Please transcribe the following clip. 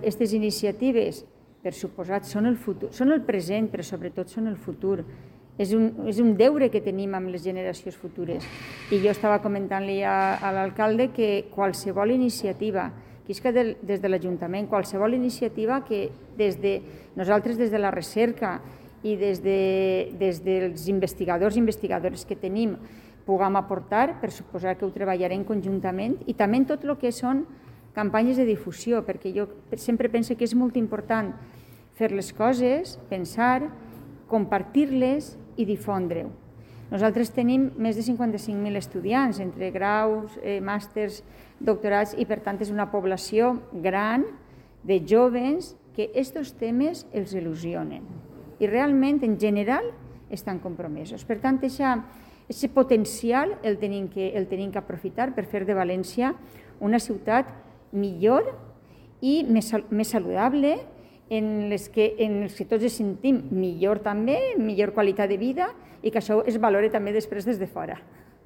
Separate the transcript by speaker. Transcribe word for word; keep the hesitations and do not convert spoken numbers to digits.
Speaker 1: aquestes iniciatives, per suposat, són el futur, són el present, però sobretot són el futur. És un, és un deure que tenim amb les generacions futures. I jo estava comentant-li a, a l'alcalde que qualsevol iniciativa, que és que de, des de l'Ajuntament, qualsevol iniciativa que des de nosaltres, des de la recerca i des, de, des dels investigadors i investigadores que tenim, puguem aportar, per suposar que ho treballarem conjuntament, i també en tot el que són campanyes de difusió, perquè jo sempre penso que és molt important fer les coses, pensar, compartir-les i difondre-ho. Nosaltres tenim més de cinquanta-cinc mil estudiants, entre graus, eh, màsters, doctorats, i per tant és una població gran de joves que aquests temes els il·lusionen i realment, en general, estan compromesos. Per tant, aquest potencial el tenim que, el tenim que aprofitar per fer de València una ciutat millor i més, més saludable, en les, que, en les que tots ens sentim millor també, millor qualitat de vida, i que això es valore també després des de fora.